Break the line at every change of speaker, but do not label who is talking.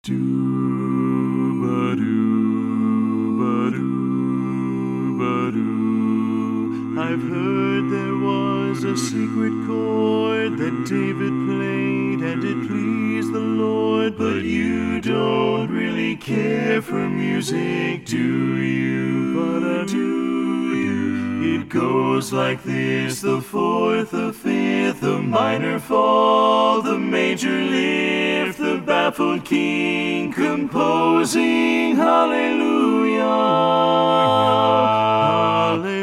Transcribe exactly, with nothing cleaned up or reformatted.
Do-ba-do-ba-do-ba-do. I've heard there was a secret chord that David played and it pleased the Lord, but you don't really care for music, do you? But I do. It goes like this: the fourth, the fifth, the minor fall, the major lift, the baffled king composing hallelujah. Hallelujah.